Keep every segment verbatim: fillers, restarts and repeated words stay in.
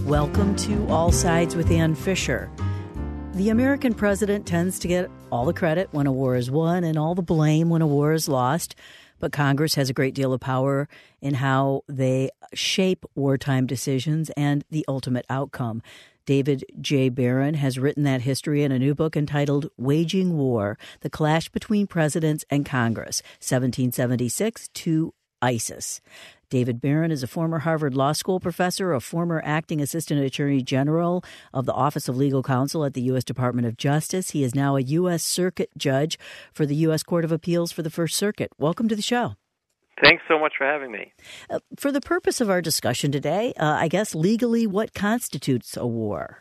Welcome to All Sides with Ann Fisher. The American president tends to get all the credit when a war is won and all the blame when a war is lost. But Congress has a great deal of power in how they shape wartime decisions and the ultimate outcome. David J. Barron has written that history in a new book entitled Waging War, The Clash Between Presidents and Congress, seventeen seventy-six to ISIS. David Barron is a former Harvard Law School professor, a former acting assistant attorney general of the Office of Legal Counsel at the U S Department of Justice. He is now a U S Circuit judge for the U S Court of Appeals for the First Circuit. Welcome to the show. Thanks so much for having me. Uh, for the purpose of our discussion today, uh, I guess legally, what constitutes a war?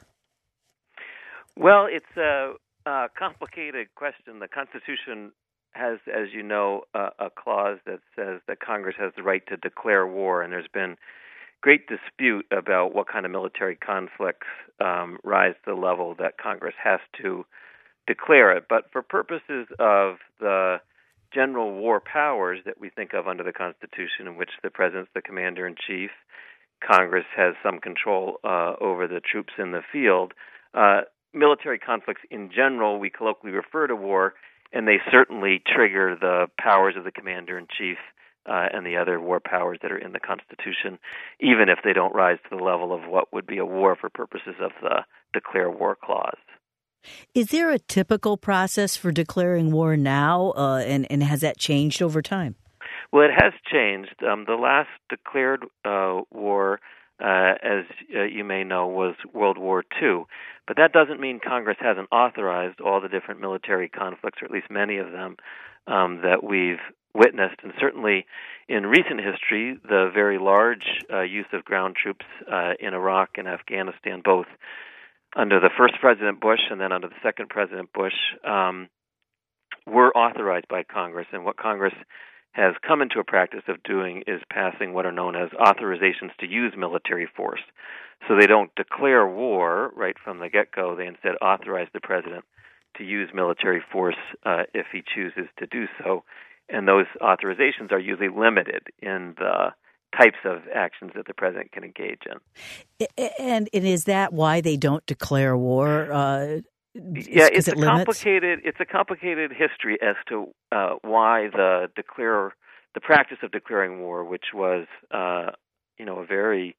Well, it's a, a complicated question. The Constitution has, as you know, a, a clause that says that Congress has the right to declare war, and there's been great dispute about what kind of military conflicts um, rise to the level that Congress has to declare it. But for purposes of the general war powers that we think of under the Constitution, in which the president's the commander-in-chief, Congress has some control uh, over the troops in the field, uh, military conflicts in general we colloquially refer to war, and they certainly trigger the powers of the commander-in-chief uh, and the other war powers that are in the Constitution, even if they don't rise to the level of what would be a war for purposes of the declare war clause. Is there a typical process for declaring war now, uh, and, and has that changed over time? Well, it has changed. Um, the last declared uh, war, uh, as uh, you may know, was World War Two. But that doesn't mean Congress hasn't authorized all the different military conflicts, or at least many of them, um, that we've witnessed. And certainly in recent history, the very large uh, use of ground troops uh, in Iraq and Afghanistan, both under the first President Bush and then under the second President Bush, um, were authorized by Congress. And what Congress has come into a practice of doing is passing what are known as authorizations to use military force. So they don't declare war right from the get-go. They instead authorize the president to use military force uh, if he chooses to do so. And those authorizations are usually limited in the types of actions that the president can engage in. And, and is that why they don't declare war? Uh, yeah, it's it a limits? complicated. It's a complicated history as to uh, why the declare the practice of declaring war, which was uh, you know a very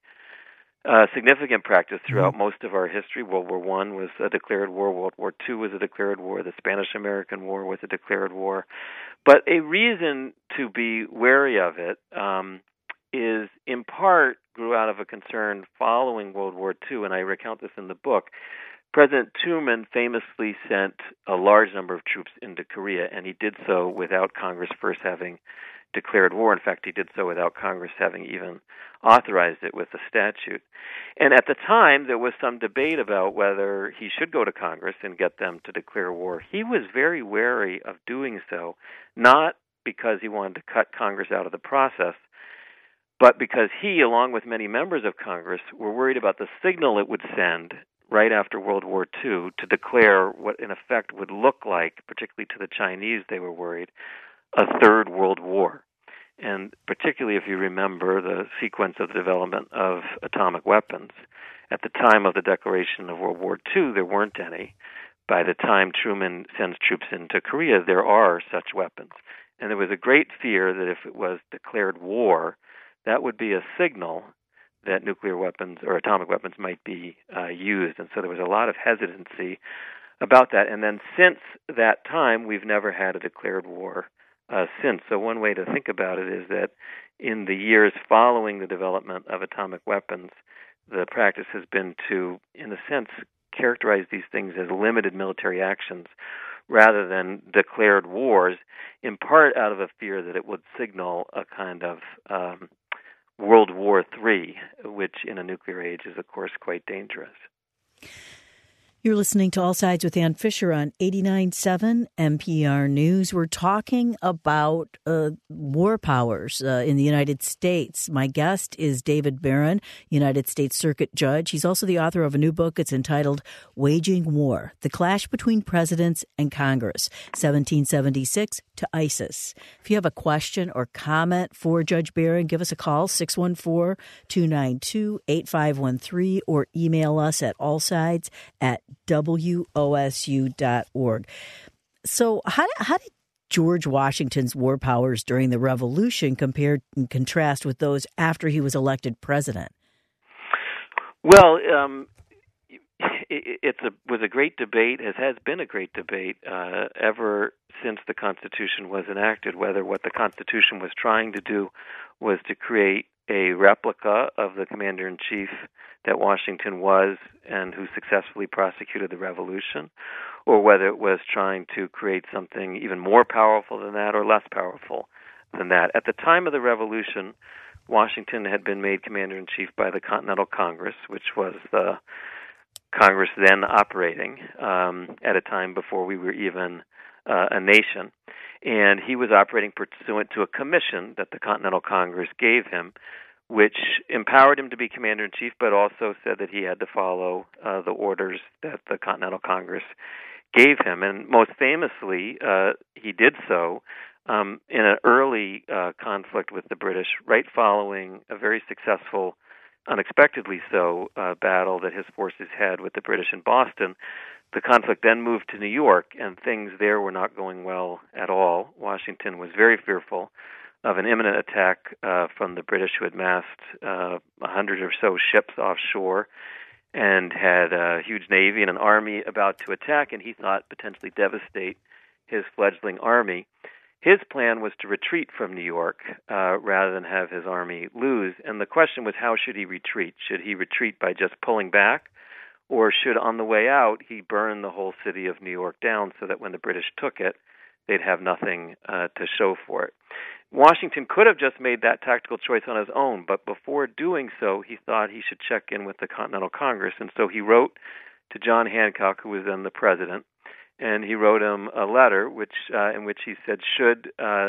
uh, significant practice throughout mm-hmm. most of our history. World War One was a declared war. World War Two was a declared war. The Spanish-American War was a declared war. But a reason to be wary of it Um, is in part grew out of a concern following World War Two, and I recount this in the book. President Truman famously sent a large number of troops into Korea, and he did so without Congress first having declared war. In fact, he did so without Congress having even authorized it with a statute. And at the time, there was some debate about whether he should go to Congress and get them to declare war. He was very wary of doing so, not because he wanted to cut Congress out of the process, but because he, along with many members of Congress, were worried about the signal it would send right after World War Two to declare what, in effect, would look like, particularly to the Chinese, they were worried, a third world war. And particularly if you remember the sequence of the development of atomic weapons. At the time of the declaration of World War Two, there weren't any. By the time Truman sends troops into Korea, there are such weapons. And there was a great fear that if it was declared war, that would be a signal that nuclear weapons or atomic weapons might be uh, used. And so there was a lot of hesitancy about that. And then since that time, we've never had a declared war uh, since. So one way to think about it is that in the years following the development of atomic weapons, the practice has been to, in a sense, characterize these things as limited military actions rather than declared wars, in part out of a fear that it would signal a kind of um, World War Three, which in a nuclear age is, of course, quite dangerous. You're listening to All Sides with Ann Fisher on eighty-nine point seven N P R News. We're talking about uh, war powers uh, in the United States. My guest is David Barron, United States Circuit Judge. He's also the author of a new book. It's entitled Waging War, The Clash Between Presidents and Congress, seventeen seventy-six to ISIS. If you have a question or comment for Judge Barron, give us a call, six one four, two nine two, eight five one three, or email us at allsides at W O S U dot org. So how, how did George Washington's war powers during the Revolution compare and contrast with those after he was elected president? Well, um, it it's a, was a great debate, as has been a great debate uh, ever since the Constitution was enacted, whether what the Constitution was trying to do was to create a replica of the commander-in-chief that Washington was and who successfully prosecuted the Revolution, or whether it was trying to create something even more powerful than that or less powerful than that. At the time of the Revolution, Washington had been made commander-in-chief by the Continental Congress, which was the Congress then operating um, at a time before we were even uh, a nation. And he was operating pursuant to a commission that the Continental Congress gave him, which empowered him to be commander-in-chief, but also said that he had to follow uh, the orders that the Continental Congress gave him. And most famously, uh, he did so um, in an early uh, conflict with the British, right following a very successful, unexpectedly so, uh, battle that his forces had with the British in Boston. The conflict then moved to New York, and things there were not going well at all. Washington was very fearful of an imminent attack uh, from the British, who had massed uh, a hundred or so ships offshore and had a huge navy and an army about to attack, and he thought potentially devastate his fledgling army. His plan was to retreat from New York uh, rather than have his army lose, and the question was, how should he retreat? Should he retreat by just pulling back, or should, on the way out, he burn the whole city of New York down so that when the British took it, they'd have nothing uh, to show for it? Washington could have just made that tactical choice on his own, but before doing so, he thought he should check in with the Continental Congress, and so he wrote to John Hancock, who was then the president, and he wrote him a letter which uh, in which he said, should uh,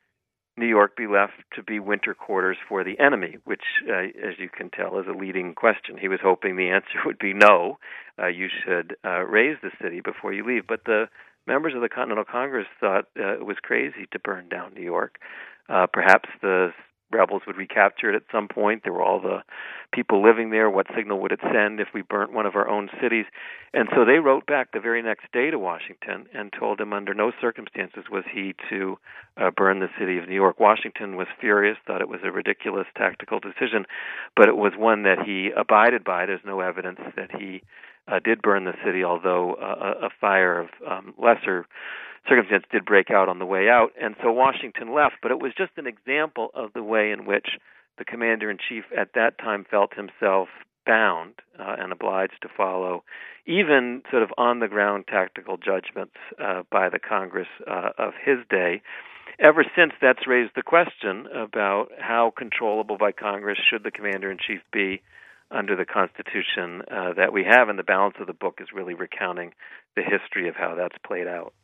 New York be left to be winter quarters for the enemy, which, uh, as you can tell, is a leading question. He was hoping the answer would be no, uh, you should uh, raise the city before you leave. But the members of the Continental Congress thought uh, it was crazy to burn down New York. Uh, perhaps the rebels would recapture it at some point. There were all the people living there. What signal would it send if we burnt one of our own cities? And so they wrote back the very next day to Washington and told him under no circumstances was he to uh, burn the city of New York. Washington was furious, thought it was a ridiculous tactical decision, but it was one that he abided by. There's no evidence that he uh, did burn the city, although uh, a fire of um, lesser circumstance did break out on the way out, and so Washington left. But it was just an example of the way in which the commander-in-chief at that time felt himself bound uh, and obliged to follow even sort of on-the-ground tactical judgments uh, by the Congress uh, of his day. Ever since, that's raised the question about how controllable by Congress should the commander-in-chief be under the Constitution uh, that we have, and the balance of the book is really recounting the history of how that's played out.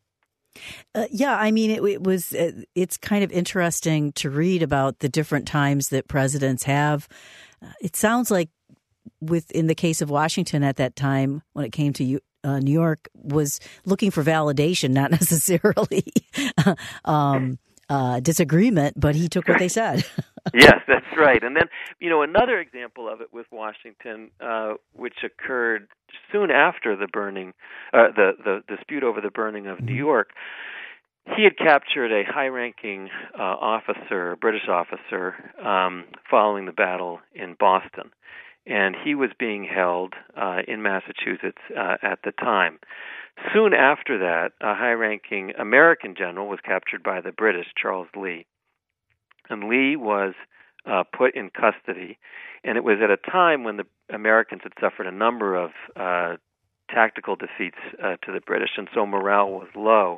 Uh, yeah, I mean, it, it was. Uh, it's kind of interesting to read about the different times that presidents have. Uh, it sounds like, with in the case of Washington at that time, when it came to uh, New York, was looking for validation, not necessarily um, uh, disagreement, but he took what they said. Yes, that's right. And then, you know, another example of it with Washington, uh, which occurred soon after the burning, uh, the, the dispute over the burning of New York, he had captured a high-ranking uh, officer, a British officer, um, following the battle in Boston. And he was being held uh, in Massachusetts uh, at the time. Soon after that, a high-ranking American general was captured by the British, Charles Lee. And Lee was uh, put in custody, and it was at a time when the Americans had suffered a number of uh, tactical defeats uh, to the British, and so morale was low.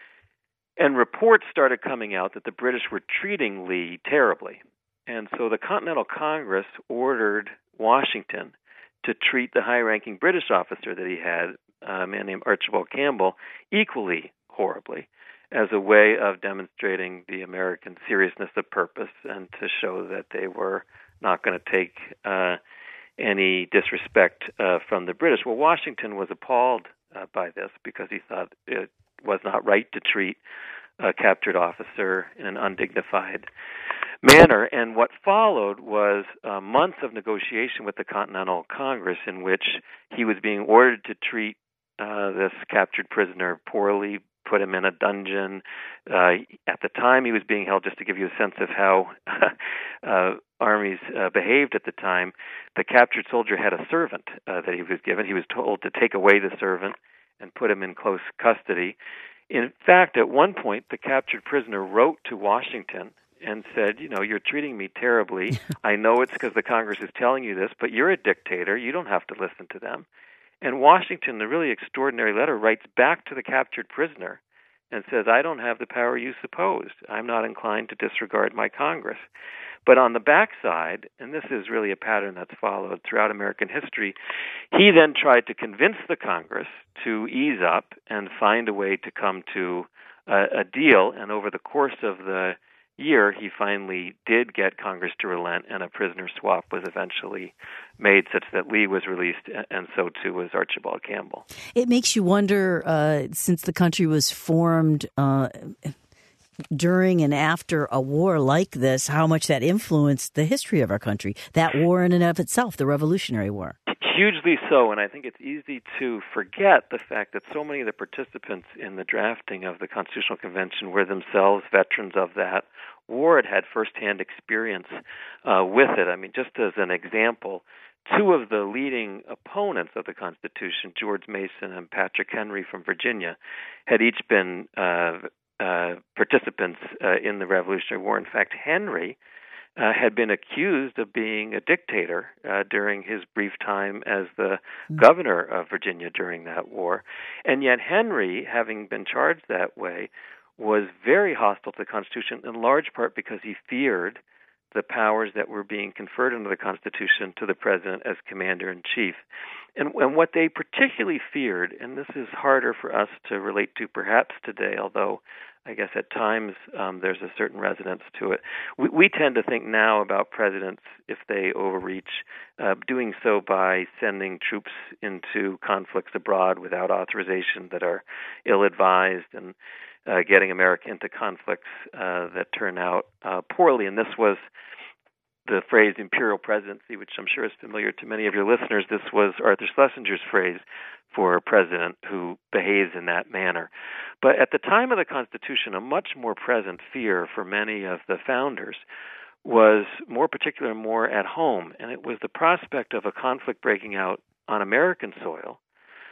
And reports started coming out that the British were treating Lee terribly. And so the Continental Congress ordered Washington to treat the high-ranking British officer that he had, a man named Archibald Campbell, equally horribly, as a way of demonstrating the American seriousness of purpose and to show that they were not going to take uh, any disrespect uh, from the British. Well, Washington was appalled uh, by this because he thought it was not right to treat a captured officer in an undignified manner. And what followed was uh, months of negotiation with the Continental Congress in which he was being ordered to treat uh, this captured prisoner poorly, put him in a dungeon. Uh, at the time he was being held, just to give you a sense of how uh, armies uh, behaved at the time, the captured soldier had a servant uh, that he was given. He was told to take away the servant and put him in close custody. In fact, at one point, the captured prisoner wrote to Washington and said, you know, you're treating me terribly. I know it's because the Congress is telling you this, but you're a dictator. You don't have to listen to them. And Washington, the really extraordinary letter, writes back to the captured prisoner and says, I don't have the power you supposed. I'm not inclined to disregard my Congress. But on the backside, and this is really a pattern that's followed throughout American history, he then tried to convince the Congress to ease up and find a way to come to a, a deal. And over the course of the year, he finally did get Congress to relent, and a prisoner swap was eventually made such that Lee was released, and so too was Archibald Campbell. It makes you wonder, uh, since the country was formed uh, during and after a war like this, how much that influenced the history of our country, that war in and of itself, the Revolutionary War. Hugely so, and I think it's easy to forget the fact that so many of the participants in the drafting of the Constitutional Convention were themselves veterans of that war, had had firsthand experience uh, with it. I mean, just as an example, two of the leading opponents of the Constitution, George Mason and Patrick Henry from Virginia, had each been uh, uh, participants uh, in the Revolutionary War. In fact, Henry Uh, had been accused of being a dictator uh, during his brief time as the governor of Virginia during that war. And yet Henry, having been charged that way, was very hostile to the Constitution, in large part because he feared the powers that were being conferred under the Constitution to the president as commander-in-chief. And, and what they particularly feared, and this is harder for us to relate to perhaps today, although I guess at times um, there's a certain resonance to it. We, we tend to think now about presidents, if they overreach, uh, doing so by sending troops into conflicts abroad without authorization that are ill-advised and uh, getting America into conflicts uh, that turn out uh, poorly. And this was the phrase imperial presidency, which I'm sure is familiar to many of your listeners. This was Arthur Schlesinger's phrase for a president who behaves in that manner. But at the time of the Constitution, a much more present fear for many of the founders was more particular, more at home, and it was the prospect of a conflict breaking out on American soil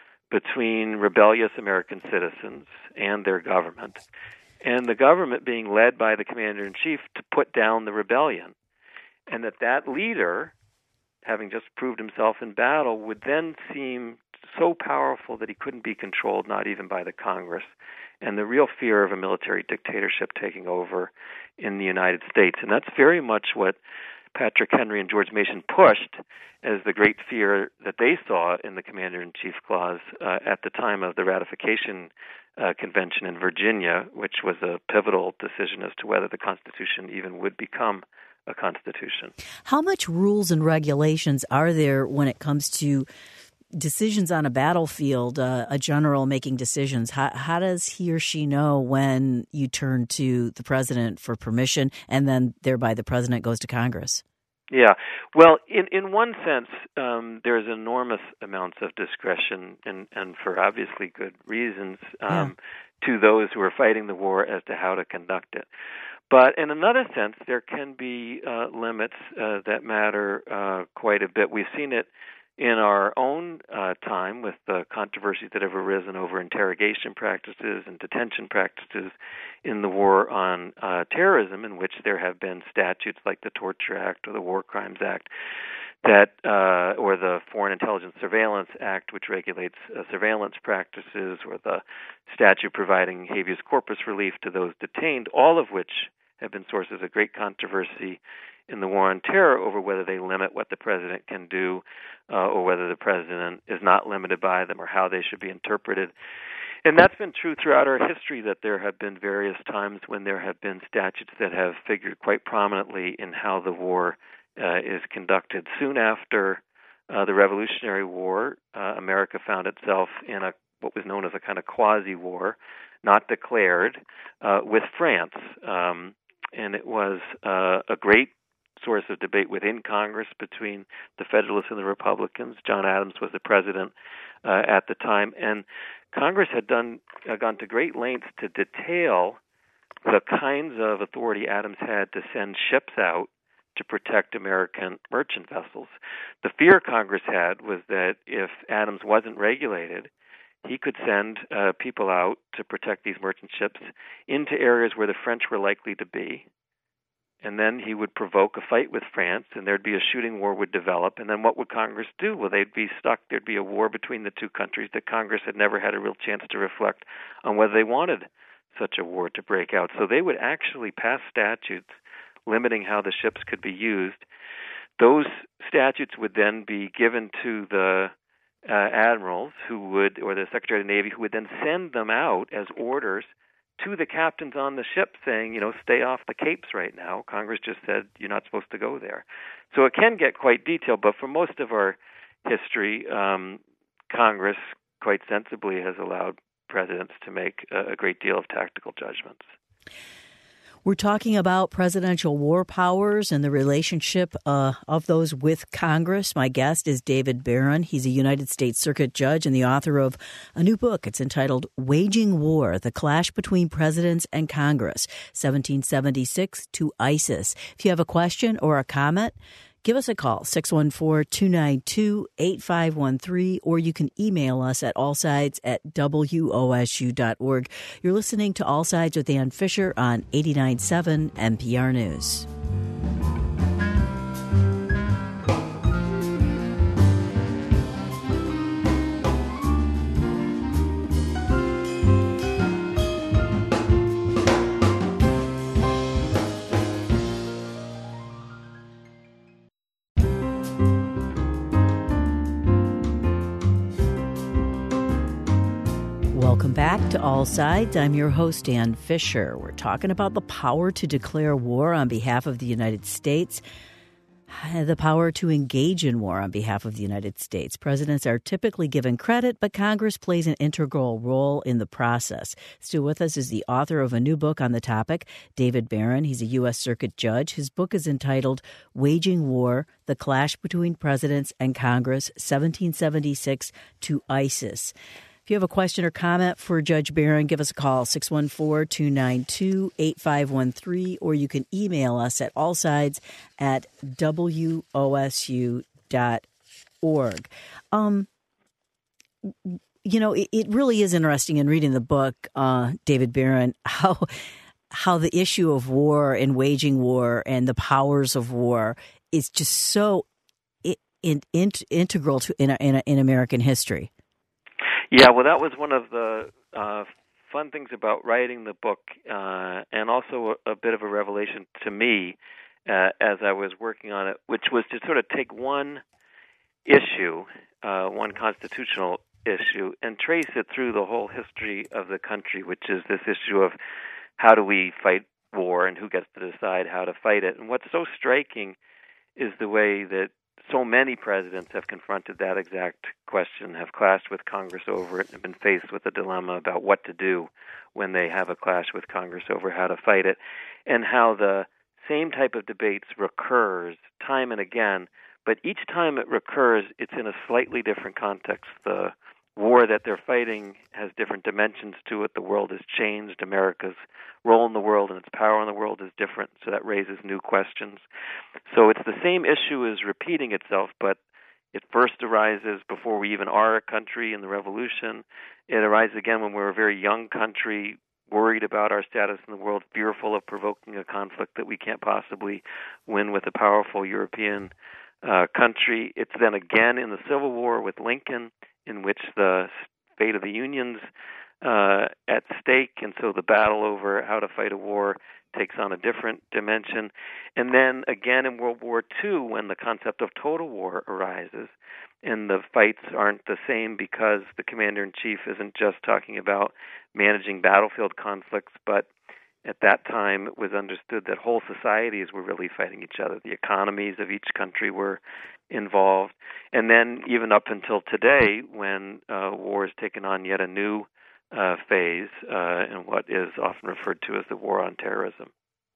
between rebellious American citizens and their government, and the government being led by the commander-in-chief to put down the rebellion, and that that leader, having just proved himself in battle, would then seem so powerful that he couldn't be controlled, not even by the Congress, and the real fear of a military dictatorship taking over in the United States. And that's very much what Patrick Henry and George Mason pushed as the great fear that they saw in the Commander-in-Chief Clause uh, at the time of the ratification uh, convention in Virginia, which was a pivotal decision as to whether the Constitution even would become a constitution. How much rules and regulations are there when it comes to decisions on a battlefield, uh, a general making decisions? How, how does he or she know when you turn to the president for permission and then thereby the president goes to Congress? Yeah. Well, in, in one sense, um, there's enormous amounts of discretion, and, and for obviously good reasons, um, yeah. to those who are fighting the war as to how to conduct it. But in another sense, there can be uh, limits uh, that matter uh, quite a bit. We've seen it in our own uh, time with the controversies that have arisen over interrogation practices and detention practices in the war on uh, terrorism, in which there have been statutes like the Torture Act or the War Crimes Act that, uh, or the Foreign Intelligence Surveillance Act, which regulates uh, surveillance practices, or the statute providing habeas corpus relief to those detained, all of which have been sources of great controversy in the war on terror over whether they limit what the president can do uh, or whether the president is not limited by them or how they should be interpreted. And that's been true throughout our history, that there have been various times when there have been statutes that have figured quite prominently in how the war uh, is conducted. Soon after uh, the Revolutionary War, uh, America found itself in a what was known as a kind of quasi-war, not declared, uh, with France. Um, and it was uh, a great source of debate within Congress between the Federalists and the Republicans. John Adams was the president uh, at the time, and Congress had done uh, gone to great lengths to detail the kinds of authority Adams had to send ships out to protect American merchant vessels. The fear Congress had was that if Adams wasn't regulated, he could send uh, people out to protect these merchant ships into areas where the French were likely to be, and then he would provoke a fight with France, and there'd be a shooting war would develop. And then what would Congress do? Well, they'd be stuck. There'd be a war between the two countries that Congress had never had a real chance to reflect on whether they wanted such a war to break out. So they would actually pass statutes limiting how the ships could be used. Those statutes would then be given to the uh, admirals who would, or the Secretary of the Navy, who would then send them out as orders to the captains on the ship saying, you know, stay off the Capes right now. Congress just said you're not supposed to go there. So it can get quite detailed, but for most of our history, um, Congress quite sensibly has allowed presidents to make a, a great deal of tactical judgments. We're talking about presidential war powers and the relationship uh, of those with Congress. My guest is David Baron. He's a United States Circuit Judge and the author of a new book. It's entitled Waging War, The Clash Between Presidents and Congress, seventeen seventy-six to ISIS. If you have a question or a comment, give us a call, six one four, two nine two, eight five one three, or you can email us at allsides at W O S U dot org. You're listening to All Sides with Ann Fisher on eighty-nine point seven N P R News. Welcome back to All Sides. I'm your host, Ann Fisher. We're talking about the power to declare war on behalf of the United States, the power to engage in war on behalf of the United States. Presidents are typically given credit, but Congress plays an integral role in the process. Still with us is the author of a new book on the topic, David Baron. He's a U S Circuit Judge. His book is entitled Waging War, The Clash Between Presidents and Congress, seventeen seventy-six to ISIS. If you have a question or comment for Judge Baron, give us a call, six one four, two nine two, eight five one three, or you can email us at allsides at W O S U dot org. Um, you know, it, it really is interesting in reading the book, uh, David Baron, how how the issue of war and waging war and the powers of war is just so in, in, in, integral to in, in, in American history. Yeah, well, that was one of the uh, fun things about writing the book, uh, and also a, a bit of a revelation to me uh, as I was working on it, which was to sort of take one issue, uh, one constitutional issue, and trace it through the whole history of the country, which is this issue of how do we fight war and who gets to decide how to fight it. And what's so striking is the way that so many presidents have confronted that exact question, have clashed with Congress over it, and been faced with a dilemma about what to do when they have a clash with Congress over how to fight it, and how the same type of debates recurs time and again, but each time it recurs, it's in a slightly different context. The war that they're fighting has different dimensions to it. The world has changed. America's role in the world and its power in the world is different, so that raises new questions. So it's the same issue is repeating itself, but it first arises before we even are a country in the Revolution. It arises again when we're a very young country, worried about our status in the world, fearful of provoking a conflict that we can't possibly win with a powerful European uh, country. It's then again in the Civil War with Lincoln, in which the fate of the Unions uh, at stake, and so the battle over how to fight a war takes on a different dimension. And then again in World War Two, when the concept of total war arises, and the fights aren't the same because the commander-in-chief isn't just talking about managing battlefield conflicts, but at that time it was understood that whole societies were really fighting each other. The economies of each country were involved. And then even up until today, when uh, war has taken on yet a new uh, phase uh, in what is often referred to as the war on terrorism.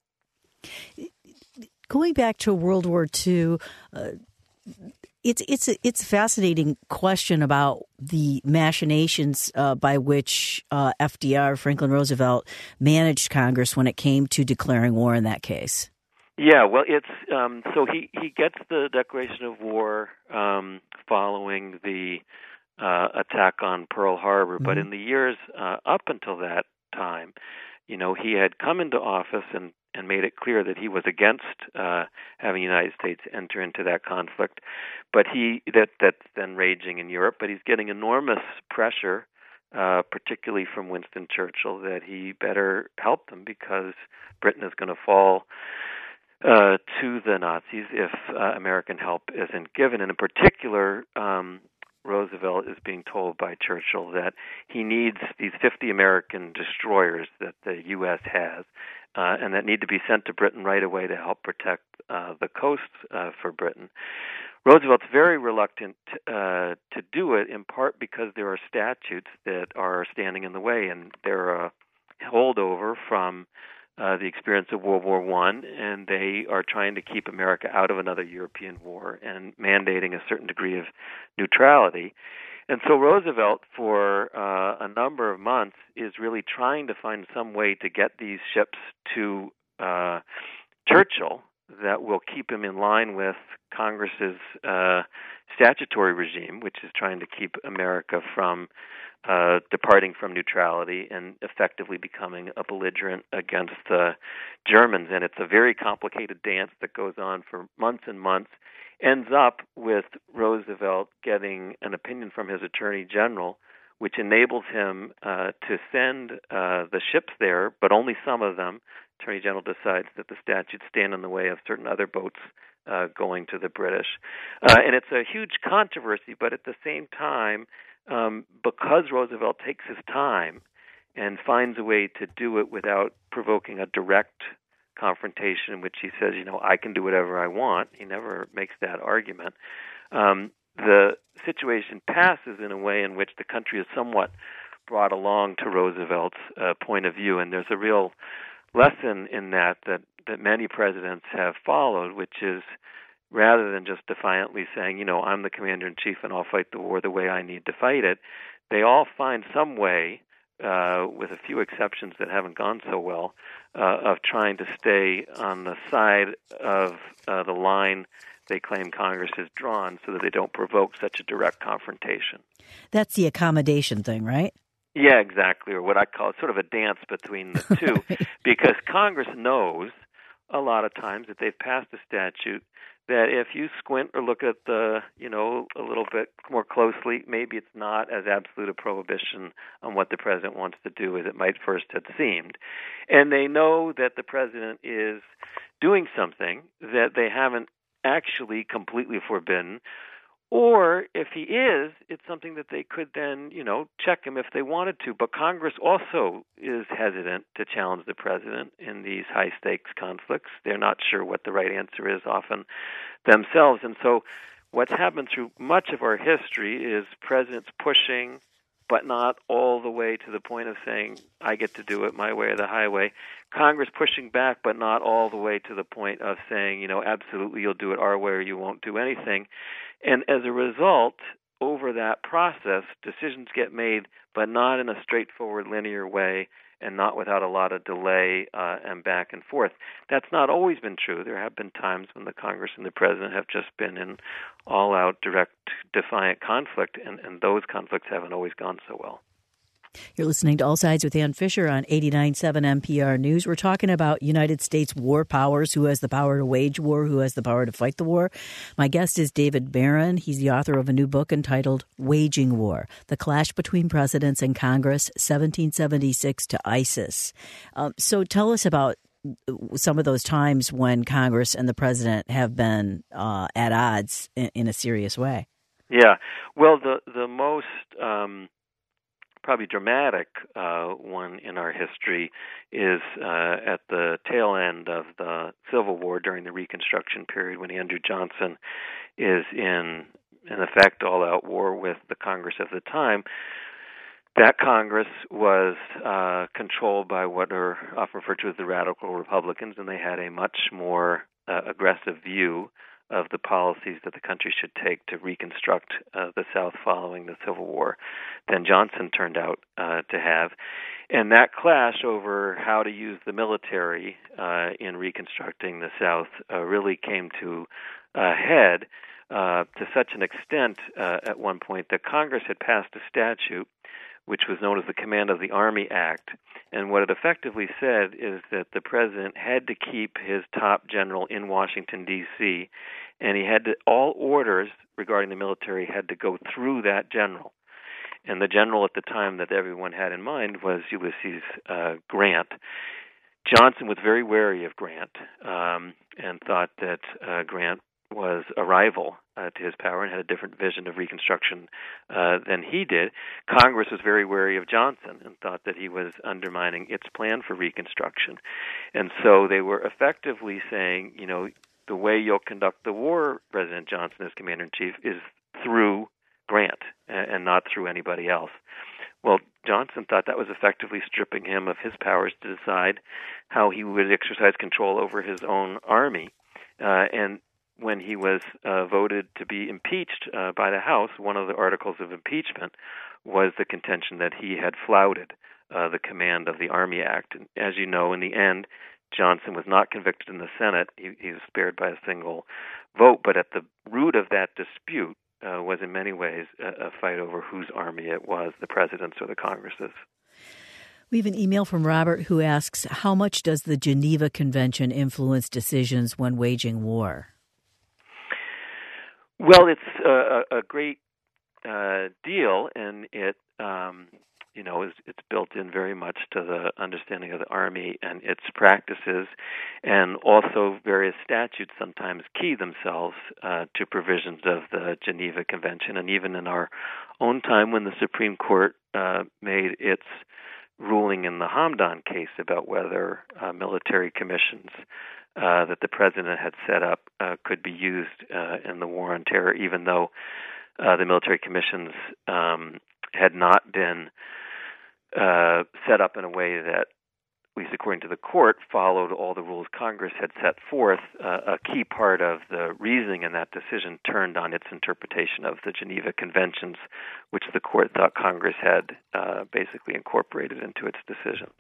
Going back to World War Two, uh, It's it's a, it's a fascinating question about the machinations uh, by which uh, F D R, Franklin Roosevelt, managed Congress when it came to declaring war in that case. Yeah, well, it's um, so he, he gets the declaration of war um, following the uh, attack on Pearl Harbor, mm-hmm. but in the years uh, up until that time, you know, he had come into office and and made it clear that he was against uh, having the United States enter into that conflict. But he that that's then raging in Europe. But he's getting enormous pressure, uh, particularly from Winston Churchill, that he better help them because Britain is going to fall uh, to the Nazis if uh, American help isn't given. And in particular, um, Roosevelt is being told by Churchill that he needs these fifty American destroyers that the U S has, uh, and that need to be sent to Britain right away to help protect uh, the coasts uh, for Britain. Roosevelt's very reluctant uh, to do it, in part because there are statutes that are standing in the way, and they're a holdover from uh, the experience of World War One, and they are trying to keep America out of another European war and mandating a certain degree of neutrality. And so Roosevelt, for uh, a number of months, is really trying to find some way to get these ships to uh, Churchill that will keep him in line with Congress's uh, statutory regime, which is trying to keep America from uh, departing from neutrality and effectively becoming a belligerent against the Germans. And it's a very complicated dance that goes on for months and months, ends up with Roosevelt getting an opinion from his attorney general, which enables him uh, to send uh, the ships there, but only some of them. Attorney General decides that the statutes stand in the way of certain other boats uh, going to the British. Uh, and it's a huge controversy, but at the same time, um, because Roosevelt takes his time and finds a way to do it without provoking a direct confrontation in which he says, you know, I can do whatever I want, he never makes that argument, um, the situation passes in a way in which the country is somewhat brought along to Roosevelt's uh, point of view, and there's a real lesson in that, that that many presidents have followed, which is rather than just defiantly saying, you know, I'm the commander-in-chief and I'll fight the war the way I need to fight it, they all find some way, uh, with a few exceptions that haven't gone so well, uh, of trying to stay on the side of uh, the line they claim Congress has drawn so that they don't provoke such a direct confrontation. That's the accommodation thing, right? Yeah, exactly, or what I call sort of a dance between the two, right. Because Congress knows a lot of times that they've passed a statute that if you squint or look at the, you know, a little bit more closely, maybe it's not as absolute a prohibition on what the president wants to do as it might first have seemed. And they know that the president is doing something that they haven't actually completely forbidden, or if he is, it's something that they could then, you know, check him if they wanted to. But Congress also is hesitant to challenge the president in these high-stakes conflicts. They're not sure what the right answer is often themselves. And so what's happened through much of our history is presidents pushing, but not all the way to the point of saying, I get to do it my way or the highway. Congress pushing back, but not all the way to the point of saying, you know, absolutely you'll do it our way or you won't do anything. And as a result, over that process, decisions get made, but not in a straightforward linear way and not without a lot of delay uh, and back and forth. That's not always been true. There have been times when the Congress and the president have just been in all-out, direct, defiant conflict, and, and those conflicts haven't always gone so well. You're listening to All Sides with Ann Fisher on eighty-nine point seven N P R News. We're talking about United States war powers, who has the power to wage war, who has the power to fight the war. My guest is David Baron. He's the author of a new book entitled Waging War, The Clash Between Presidents and Congress, seventeen seventy-six to ISIS. Um, so tell us about some of those times when Congress and the president have been uh, at odds in, in a serious way. Yeah. Well, the, the most... Um probably dramatic uh, one in our history is uh, at the tail end of the Civil War during the Reconstruction period, when Andrew Johnson is in, in effect, all-out war with the Congress of the time. That Congress was uh, controlled by what are often referred to as the radical Republicans, and they had a much more uh, aggressive view of the policies that the country should take to reconstruct uh, the South following the Civil War than Johnson turned out uh, to have. And that clash over how to use the military uh, in reconstructing the South uh, really came to a head uh, to such an extent uh, at one point that Congress had passed a statute which was known as the Command of the Army Act. And what it effectively said is that the president had to keep his top general in Washington, D C, and he had to, all orders regarding the military had to go through that general. And the general at the time that everyone had in mind was Ulysses uh, Grant. Johnson was very wary of Grant um, and thought that uh, Grant was a rival uh, to his power and had a different vision of Reconstruction uh, than he did. Congress was very wary of Johnson and thought that he was undermining its plan for Reconstruction. And so they were effectively saying, you know, the way you'll conduct the war, President Johnson as Commander-in-Chief, is through Grant and not through anybody else. Well, Johnson thought that was effectively stripping him of his powers to decide how he would exercise control over his own army. Uh, and when he was uh, voted to be impeached uh, by the House, one of the articles of impeachment was the contention that he had flouted uh, the Command of the Army Act. And as you know, in the end, Johnson was not convicted in the Senate. He, he was spared by a single vote. But at the root of that dispute uh, was in many ways a, a fight over whose army it was, the president's or the Congress's. We have an email from Robert who asks, how much does the Geneva Convention influence decisions when waging war? Well, it's a, a great uh, deal, and it, um, you know, is it's built in very much to the understanding of the Army and its practices, and also various statutes sometimes key themselves uh, to provisions of the Geneva Convention. And even in our own time, when the Supreme Court uh, made its ruling in the Hamdan case about whether uh, military commissions Uh, that the president had set up uh, could be used uh, in the war on terror, even though uh, the military commissions um, had not been uh, set up in a way that, at least according to the court, followed all the rules Congress had set forth. Uh, a key part of the reasoning in that decision turned on its interpretation of the Geneva Conventions, which the court thought Congress had uh, basically incorporated into its decisions.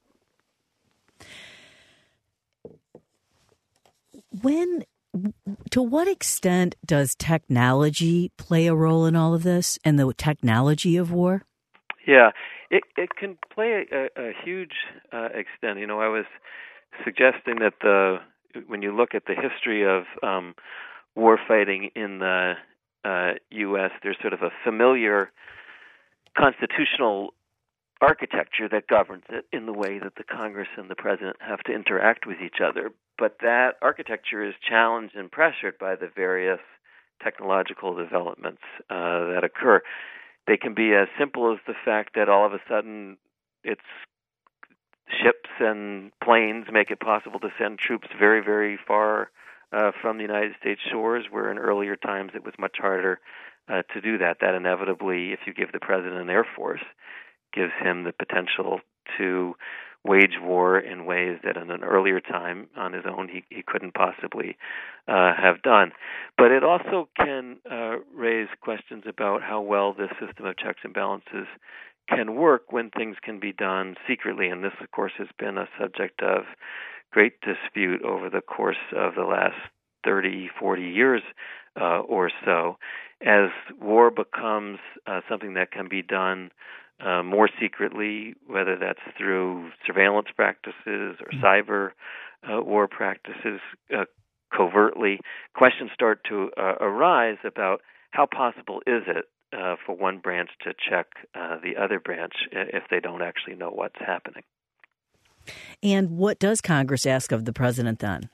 When, to what extent does technology play a role in all of this and the technology of war? Yeah, it it can play a, a huge uh, extent. You know, I was suggesting that the when you look at the history of um, war fighting in the uh, U S, there's sort of a familiar constitutional architecture that governs it in the way that the Congress and the President have to interact with each other. But that architecture is challenged and pressured by the various technological developments uh, that occur. They can be as simple as the fact that all of a sudden it's ships and planes make it possible to send troops very, very far uh, from the United States shores, where in earlier times it was much harder uh, to do that. That inevitably, if you give the President an Air Force, gives him the potential to wage war in ways that in an earlier time on his own he, he couldn't possibly uh, have done. But it also can uh, raise questions about how well this system of checks and balances can work when things can be done secretly. And this, of course, has been a subject of great dispute over the course of the last thirty, forty years uh, or so. As war becomes uh, something that can be done uh, more secretly, whether that's through surveillance practices or mm-hmm. cyber uh, war practices, uh, covertly, questions start to uh, arise about how possible is it uh, for one branch to check uh, the other branch if they don't actually know what's happening. And what does Congress ask of the president then?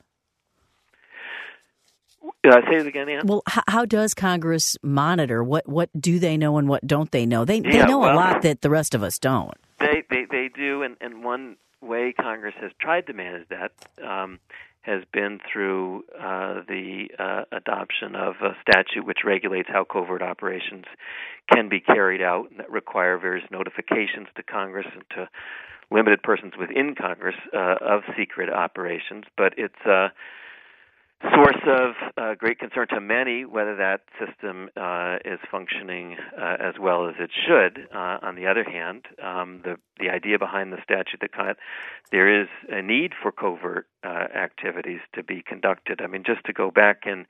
Did I say it again, Ann? Well, how, how does Congress monitor? What what do they know and what don't they know? They yeah, they know well, a lot that the rest of us don't. They they, they do, and, and one way Congress has tried to manage that um, has been through uh, the uh, adoption of a statute which regulates how covert operations can be carried out, and that require various notifications to Congress and to limited persons within Congress uh, of secret operations. But it's a source of uh, great concern to many whether that system uh, is functioning uh, as well as it should. Uh, on the other hand, um, the the idea behind the statute that kind of, there is a need for covert uh, activities to be conducted. I mean, just to go back in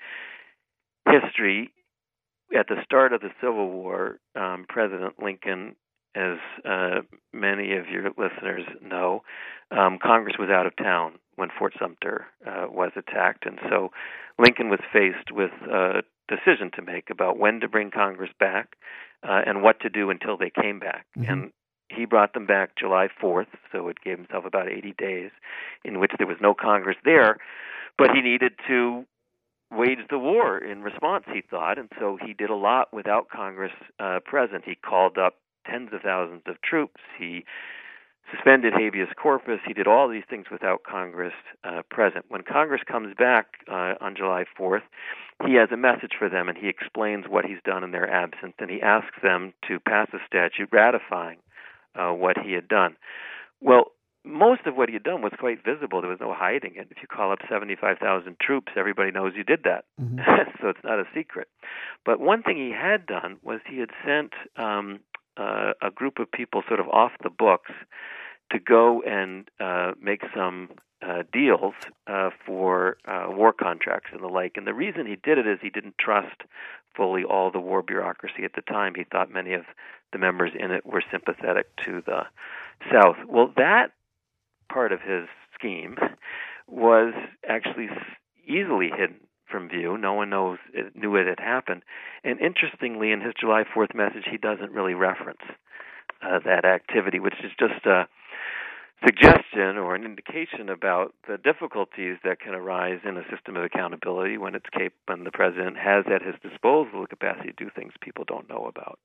history, at the start of the Civil War, um, President Lincoln, as uh, many of your listeners know, um, Congress was out of town when Fort Sumter uh, was attacked. And so Lincoln was faced with a decision to make about when to bring Congress back uh, and what to do until they came back. Mm-hmm. And he brought them back July fourth, so it gave himself about eighty days in which there was no Congress there, but he needed to wage the war in response, he thought, and so he did a lot without Congress uh, present. He called up tens of thousands of troops. He suspended habeas corpus. He did all these things without Congress uh, present. When Congress comes back uh, on July fourth, he has a message for them, and he explains what he's done in their absence, and he asks them to pass a statute ratifying uh, what he had done. Well, most of what he had done was quite visible. There was no hiding it. If you call up seventy-five thousand troops, everybody knows you did that. Mm-hmm. So it's not a secret. But one thing he had done was he had sent um, uh, a group of people sort of off the books to go and uh, make some uh, deals uh, for uh, war contracts and the like. And the reason he did it is he didn't trust fully all the war bureaucracy at the time. He thought many of the members in it were sympathetic to the South. Well, that part of his scheme was actually easily hidden from view. No one knows it, knew it had happened. And interestingly, in his July fourth message, he doesn't really reference uh, that activity, which is just a suggestion or an indication about the difficulties that can arise in a system of accountability when it's cap- when the president has at his disposal the capacity to do things people don't know about.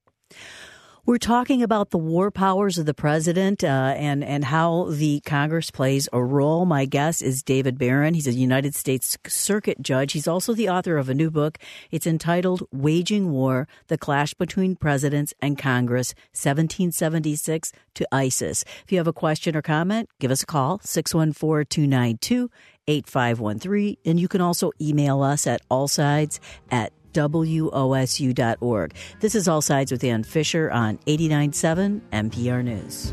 We're talking about the war powers of the president uh, and, and how the Congress plays a role. My guest is David Barron. He's a United States Circuit Judge. He's also the author of a new book. It's entitled Waging War, The Clash Between Presidents and Congress, seventeen seventy-six to ISIS. If you have a question or comment, give us a call, six one four, two nine two, eight five one three. And you can also email us at allsides at W O S U dot org. This is All Sides with Ann Fisher on eighty-nine point seven N P R News.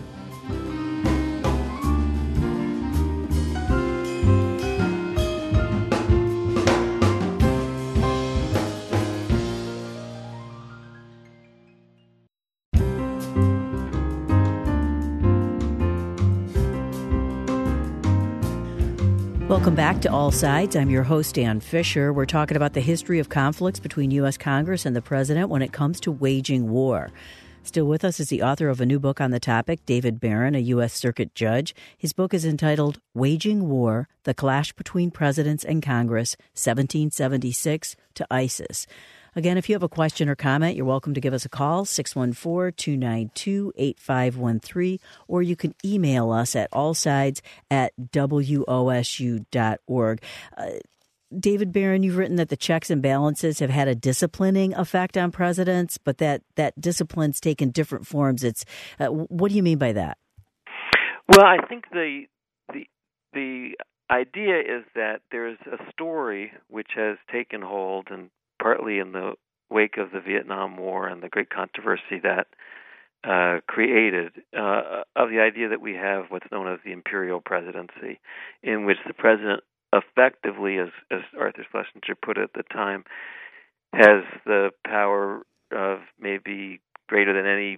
Welcome back to All Sides. I'm your host, Ann Fisher. We're talking about the history of conflicts between U S. Congress and the president when it comes to waging war. Still with us is the author of a new book on the topic, David Barron, a U S. Circuit Judge. His book is entitled Waging War, The Clash Between Presidents and Congress, seventeen seventy-six to ISIS. Again, if you have a question or comment, you're welcome to give us a call, six one four, two nine two, eight five one three, or you can email us at allsides at W O S U dot org. Uh, David Barron, you've written that the checks and balances have had a disciplining effect on presidents, but that, that discipline's taken different forms. It's uh, what do you mean by that? Well, I think the the the idea is that there's a story which has taken hold, and partly in the wake of the Vietnam War and the great controversy that uh, created, uh, of the idea that we have what's known as the imperial presidency, in which the president effectively, as, as Arthur Schlesinger put it at the time, has the power of maybe greater than any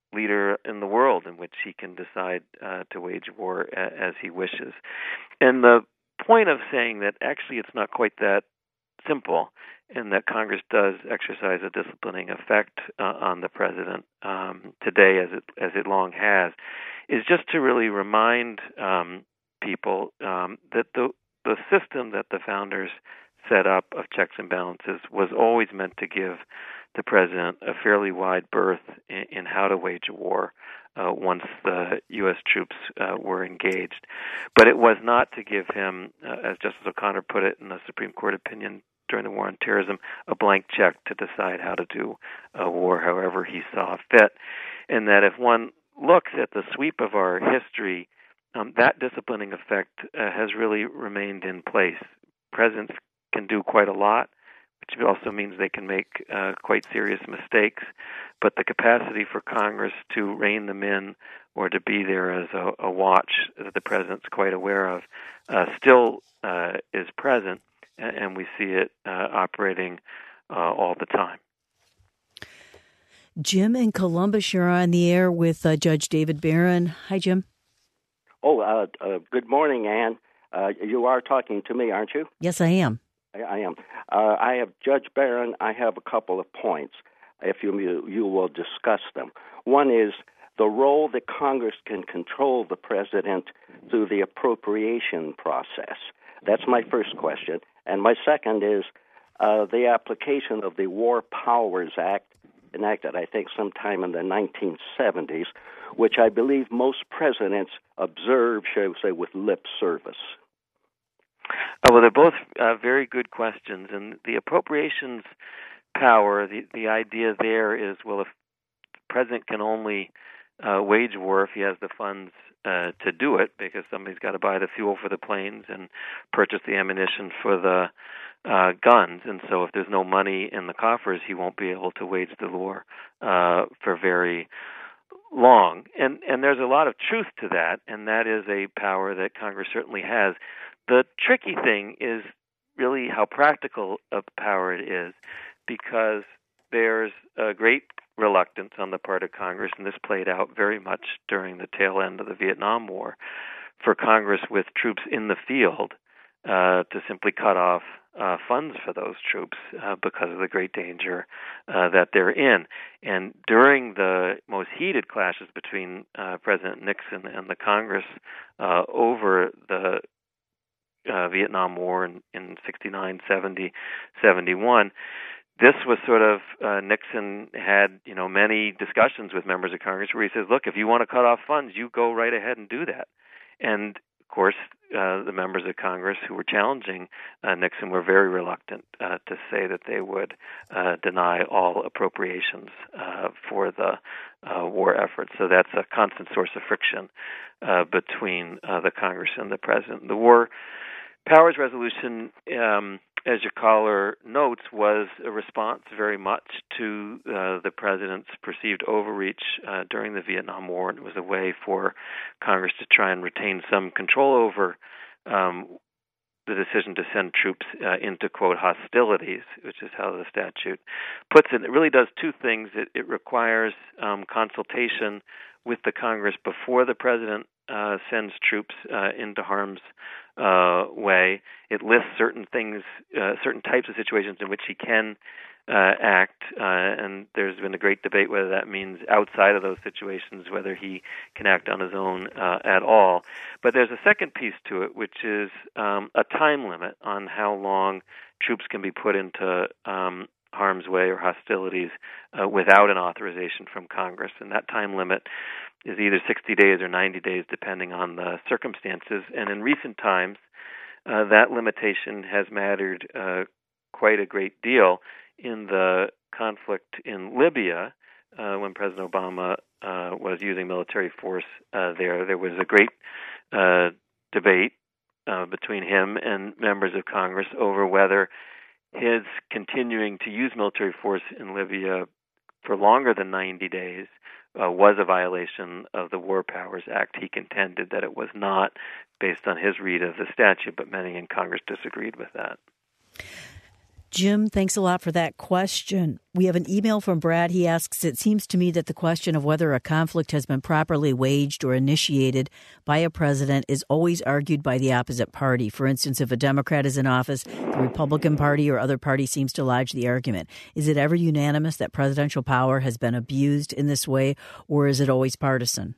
leader in the world in which he can decide uh, to wage war a- as he wishes. And the point of saying that actually it's not quite that simple, and that Congress does exercise a disciplining effect uh, on the president um, today, as it as it long has, is just to really remind um, people um, that the the system that the founders set up of checks and balances was always meant to give the president a fairly wide berth in, in how to wage a war uh, once the U S troops uh, were engaged. But it was not to give him, uh, as Justice O'Connor put it in the Supreme Court opinion during the War on Terrorism, a blank check to decide how to do a war however he saw fit. And that if one looks at the sweep of our history, um, that disciplining effect uh, has really remained in place. Presidents can do quite a lot, which also means they can make uh, quite serious mistakes, but the capacity for Congress to rein them in or to be there as a, a watch that the president's quite aware of uh, still uh, is present, and we see it uh, operating uh, all the time. Jim in Columbus, you're on the air with uh, Judge David Barron. Hi, Jim. Oh, uh, uh, good morning, Ann. Uh, you are talking to me, aren't you? Yes, I am. I, I am. Uh, I have Judge Barron. I have a couple of points, if you, you you will discuss them. One is the role that Congress can control the president through the appropriation process. That's my first question. And my second is uh, the application of the War Powers Act, enacted, I think, sometime in the nineteen seventies, which I believe most presidents observe, shall we say, with lip service. Oh, well, they're both uh, very good questions. And the appropriations power, the, the idea there is, well, if the president can only uh, wage war if he has the funds uh, to do it, because somebody's got to buy the fuel for the planes and purchase the ammunition for the uh, guns. And so if there's no money in the coffers, he won't be able to wage the war uh, for very long. And and there's a lot of truth to that, and that is a power that Congress certainly has. The tricky thing is really how practical a power it is, because there's a great reluctance on the part of Congress, and this played out very much during the tail end of the Vietnam War, for Congress with troops in the field uh, to simply cut off uh, funds for those troops uh, because of the great danger uh, that they're in. And during the most heated clashes between uh, President Nixon and the Congress uh, over the uh, Vietnam War in, in sixty-nine, seventy, seventy-one, this was sort of, uh, Nixon had, you know, many discussions with members of Congress where he says, look, if you want to cut off funds, you go right ahead and do that. And, of course, uh, the members of Congress who were challenging uh, Nixon were very reluctant uh, to say that they would uh, deny all appropriations uh, for the uh, war effort. So that's a constant source of friction uh, between uh, the Congress and the President. The War Powers Resolution, um, as your caller notes, was a response very much to uh, the president's perceived overreach uh, during the Vietnam War. And it was a way for Congress to try and retain some control over um, the decision to send troops uh, into, quote, hostilities, which is how the statute puts it. It really does two things. It, it requires um, consultation with the Congress before the president uh, sends troops uh, into harm's uh, way. It lists certain things, uh, certain types of situations in which he can uh, act, uh, and there's been a great debate whether that means outside of those situations, whether he can act on his own uh, at all. But there's a second piece to it, which is um, a time limit on how long troops can be put into um, harm's way or hostilities uh, without an authorization from Congress. And that time limit is either sixty days or ninety days, depending on the circumstances. And in recent times, uh, that limitation has mattered uh, quite a great deal in the conflict in Libya. Uh, when President Obama uh, was using military force uh, there, there was a great uh, debate uh, between him and members of Congress over whether his continuing to use military force in Libya for longer than ninety days uh, was a violation of the War Powers Act. He contended that it was not, based on his read of the statute, but many in Congress disagreed with that. Jim, thanks a lot for that question. We have an email from Brad. He asks, it seems to me that the question of whether a conflict has been properly waged or initiated by a president is always argued by the opposite party. For instance, if a Democrat is in office, the Republican Party or other party seems to lodge the argument. Is it ever unanimous that presidential power has been abused in this way, or is it always partisan?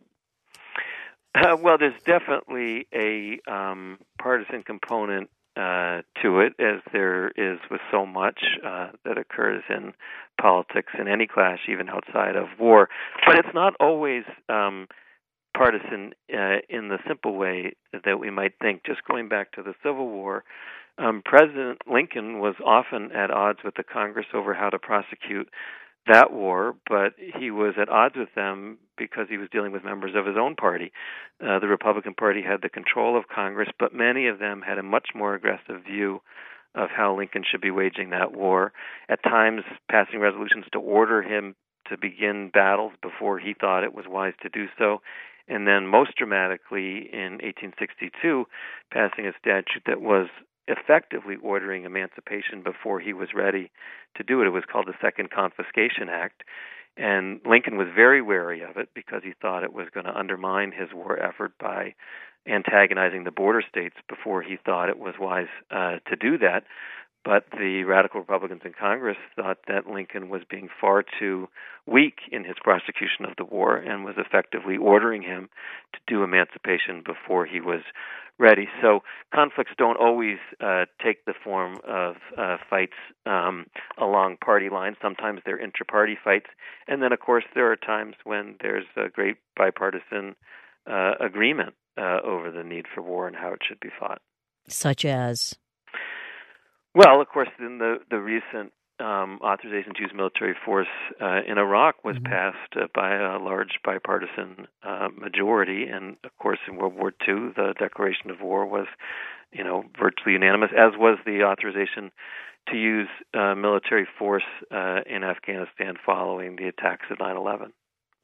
Uh, well, there's definitely a um, partisan component Uh, to it, as there is with so much uh, that occurs in politics in any clash, even outside of war. But it's not always um, partisan uh, in the simple way that we might think. Just going back to the Civil War, um, President Lincoln was often at odds with the Congress over how to prosecute that war, but he was at odds with them because he was dealing with members of his own party. Uh, the Republican Party had the control of Congress, but many of them had a much more aggressive view of how Lincoln should be waging that war, at times passing resolutions to order him to begin battles before he thought it was wise to do so, and then most dramatically in eighteen sixty-two, passing a statute that was effectively ordering emancipation before he was ready to do it. It was called the Second Confiscation Act, and Lincoln was very wary of it because he thought it was going to undermine his war effort by antagonizing the border states before he thought it was wise uh, to do that. But the radical Republicans in Congress thought that Lincoln was being far too weak in his prosecution of the war and was effectively ordering him to do emancipation before he was ready. So conflicts don't always uh, take the form of uh, fights um, along party lines. Sometimes they're intra-party fights. And then, of course, there are times when there's a great bipartisan uh, agreement uh, over the need for war and how it should be fought. Such as? Well, of course, in the, the recent um, authorization to use military force uh, in Iraq was mm-hmm. passed uh, by a large bipartisan uh, majority, and of course, in World War Two, the declaration of war was, you know, virtually unanimous, as was the authorization to use uh, military force uh, in Afghanistan following the attacks of nine eleven.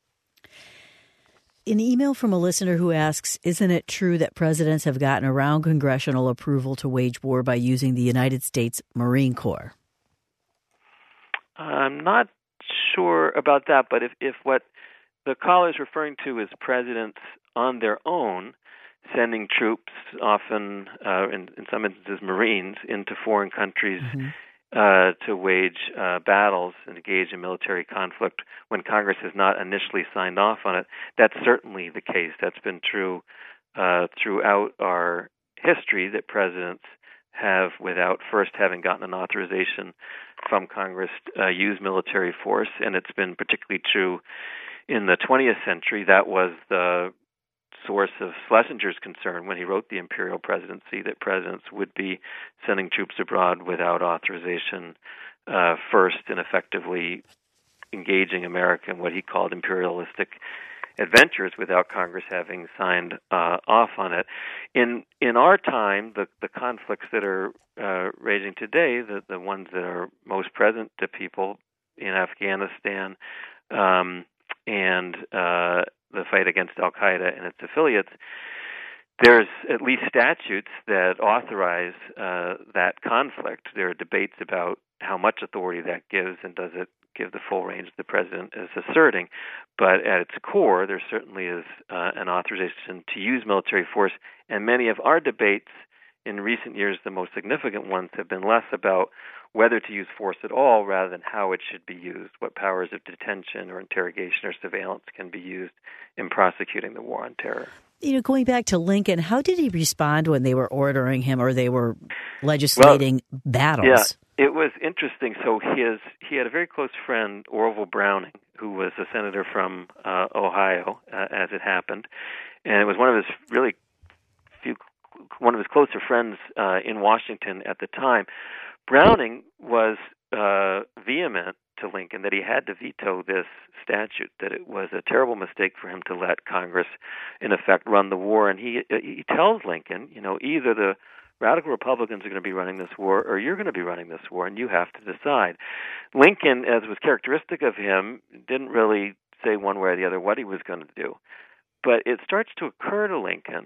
An email from a listener who asks, isn't it true that presidents have gotten around congressional approval to wage war by using the United States Marine Corps? I'm not sure about that, but if, if what the caller is referring to is presidents on their own sending troops, often, uh, in, in some instances, Marines, into foreign countries mm-hmm. Uh, to wage uh, battles and engage in military conflict when Congress has not initially signed off on it, that's certainly the case. That's been true uh, throughout our history, that presidents have, without first having gotten an authorization from Congress, uh, use military force, and it's been particularly true in the twentieth century. That was the source of Schlesinger's concern when he wrote the imperial presidency, that presidents would be sending troops abroad without authorization uh, first, and effectively engaging America in what he called imperialistic adventures without Congress having signed uh, off on it. In in our time, the, the conflicts that are uh, raging today, the, the ones that are most present to people in Afghanistan um, and uh, the fight against Al-Qaeda and its affiliates, there's at least statutes that authorize uh, that conflict. There are debates about how much authority that gives, and does it give the full range the president is asserting. But at its core, there certainly is uh, an authorization to use military force, and many of our debates in recent years, the most significant ones, have been less about whether to use force at all rather than how it should be used, what powers of detention or interrogation or surveillance can be used in prosecuting the war on terror. You know, going back to Lincoln, how did he respond when they were ordering him or they were legislating well, battles? Yeah, it was interesting. So his he had a very close friend, Orville Browning, who was a senator from uh, Ohio, uh, as it happened, and it was one of his really few, one of his closer friends uh, in Washington at the time. Browning was uh, vehement to Lincoln that he had to veto this statute, that it was a terrible mistake for him to let Congress, in effect, run the war. And he he tells Lincoln, you know, either the radical Republicans are going to be running this war or you're going to be running this war, and you have to decide. Lincoln, as was characteristic of him, didn't really say one way or the other what he was going to do. But it starts to occur to Lincoln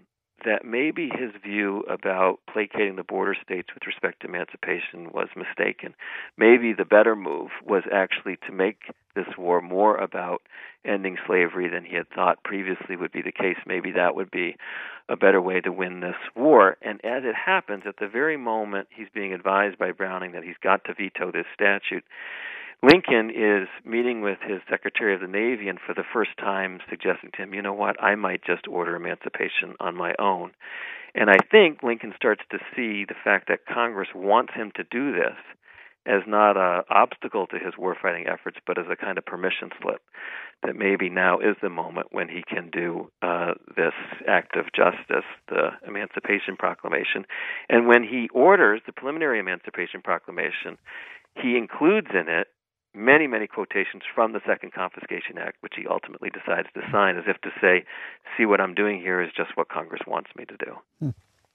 that maybe his view about placating the border states with respect to emancipation was mistaken. Maybe the better move was actually to make this war more about ending slavery than he had thought previously would be the case. Maybe that would be a better way to win this war. And as it happens, at the very moment he's being advised by Browning that he's got to veto this statute, Lincoln is meeting with his Secretary of the Navy and for the first time suggesting to him, you know what, I might just order emancipation on my own. And I think Lincoln starts to see the fact that Congress wants him to do this as not an obstacle to his warfighting efforts, but as a kind of permission slip, that maybe now is the moment when he can do uh, this act of justice, the Emancipation Proclamation. And when he orders the preliminary Emancipation Proclamation, he includes in it many, many quotations from the Second Confiscation Act, which he ultimately decides to sign, as if to say, see, what I'm doing here is just what Congress wants me to do. Hmm.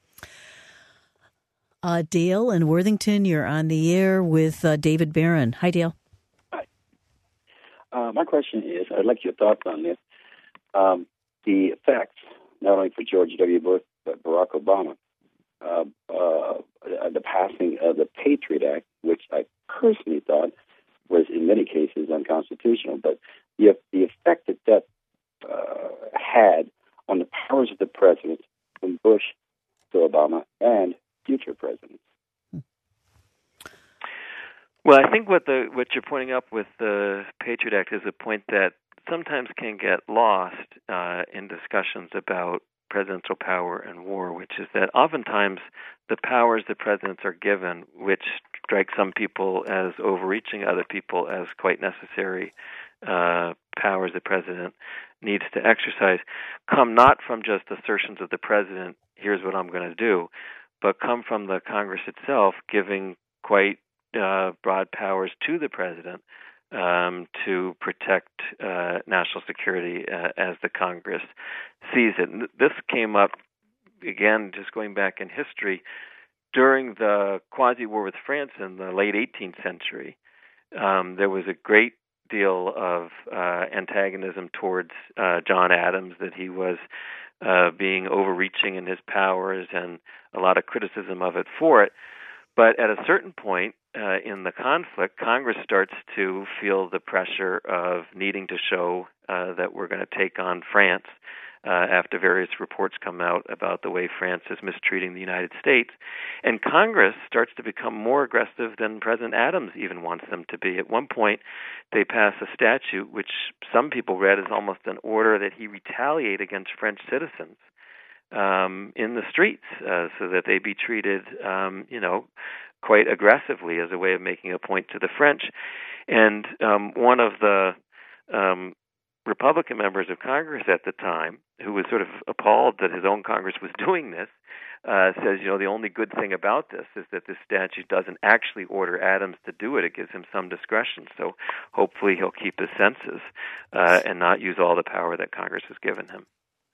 Uh, Dale in Worthington, you're on the air with uh, David Barron. Hi, Dale. Hi. Uh, my question is, I'd like your thoughts on this. Um, the effects, not only for George W. Bush, but Barack Obama, uh, uh, the passing of the Patriot Act, which I personally thought was in many cases unconstitutional, but the, the effect that that uh, had on the powers of the president from Bush to Obama and future presidents. Well, I think what the what you're pointing up with the Patriot Act is a point that sometimes can get lost uh, in discussions about presidential power and war, which is that oftentimes the powers that presidents are given, which strike some people as overreaching, other people as quite necessary uh, powers the president needs to exercise, come not from just assertions of the president, here's what I'm going to do, but come from the Congress itself giving quite uh, broad powers to the president um, to protect uh, national security uh, as the Congress sees it. And this came up, again, just going back in history, during the quasi-war with France in the late eighteenth century. Um, there was a great deal of uh, antagonism towards uh, John Adams, that he was uh, being overreaching in his powers, and a lot of criticism of it for it. But at a certain point uh, in the conflict, Congress starts to feel the pressure of needing to show uh, that we're going to take on France uh, after various reports come out about the way France is mistreating the United States. And Congress starts to become more aggressive than President Adams even wants them to be. At one point, they pass a statute which some people read as almost an order that he retaliate against French citizens Um, in the streets, uh, so that they be treated, um, you know, quite aggressively as a way of making a point to the French. And um, one of the um, Republican members of Congress at the time, who was sort of appalled that his own Congress was doing this, uh, says, you know, the only good thing about this is that this statute doesn't actually order Adams to do it. It gives him some discretion. So hopefully he'll keep his senses uh, and not use all the power that Congress has given him.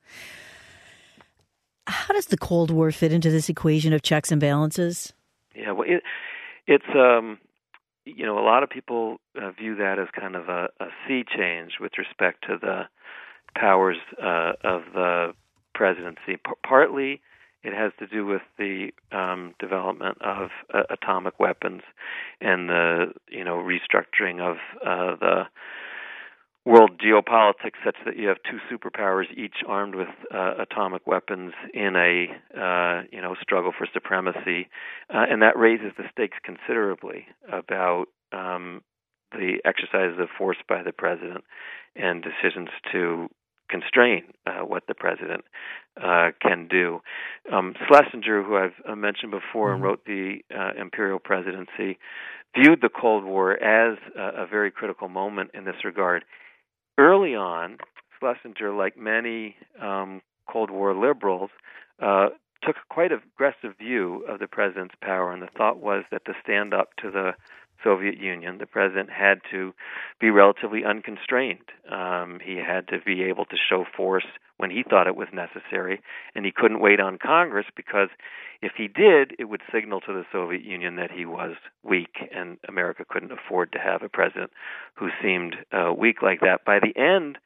How does the Cold War fit into this equation of checks and balances? Yeah, well, it, it's, um, you know, a lot of people uh, view that as kind of a, a sea change with respect to the powers uh, of the presidency. P- partly it has to do with the um, development of uh, atomic weapons and the, you know, restructuring of uh, the world geopolitics, such that you have two superpowers each armed with uh, atomic weapons in a uh, you know struggle for supremacy, uh, and that raises the stakes considerably about um, the exercise of force by the president and decisions to constrain uh, what the president uh, can do. Um, Schlesinger, who I've uh, mentioned before and wrote the uh, Imperial Presidency, viewed the Cold War as a, a very critical moment in this regard. Early on, Schlesinger, like many um, Cold War liberals, uh, took a quite aggressive view of the president's power, and the thought was that to stand up to the Soviet Union, the president had to be relatively unconstrained. Um, he had to be able to show force when he thought it was necessary, and he couldn't wait on Congress, because if he did, it would signal to the Soviet Union that he was weak, and America couldn't afford to have a president who seemed uh, weak like that. By the end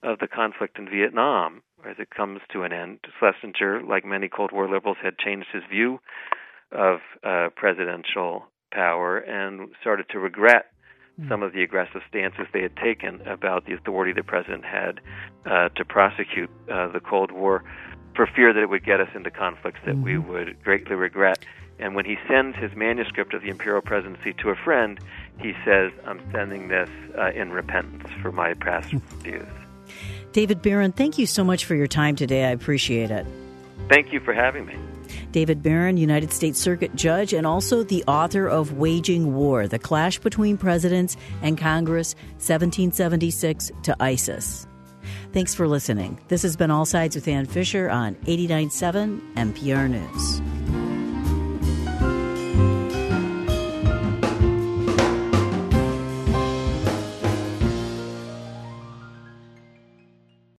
of the conflict in Vietnam as it comes to an end. Schlesinger, like many Cold War liberals, had changed his view of uh, presidential power and started to regret some of the aggressive stances they had taken about the authority the president had uh, to prosecute uh, the Cold War, for fear that it would get us into conflicts that mm-hmm. we would greatly regret. And when he sends his manuscript of the imperial presidency to a friend, he says, I'm sending this uh, in repentance for my past views. David Baron, thank you so much for your time today. I appreciate it. Thank you for having me. David Baron, United States Circuit Judge, and also the author of Waging War, The Clash Between Presidents and Congress, seventeen seventy-six to ISIS. Thanks for listening. This has been All Sides with Ann Fisher on eighty-nine point seven N P R News.